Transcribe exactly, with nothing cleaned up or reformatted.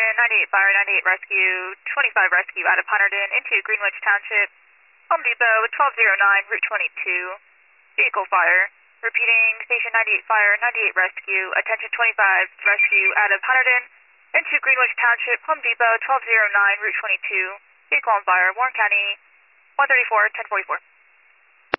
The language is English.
Station ninety-eight Fire, ninety-eight Rescue, twenty-five Rescue out of Hunterdon into Greenwich Township, Home Depot, twelve oh nine, Route twenty-two, vehicle fire. Repeating, Station ninety-eight Fire, ninety-eight Rescue, attention twenty-five Rescue out of Hunterdon into Greenwich Township, Home Depot, twelve oh nine, Route twenty-two, vehicle on fire, Warren County, one thirty-four, ten forty-four.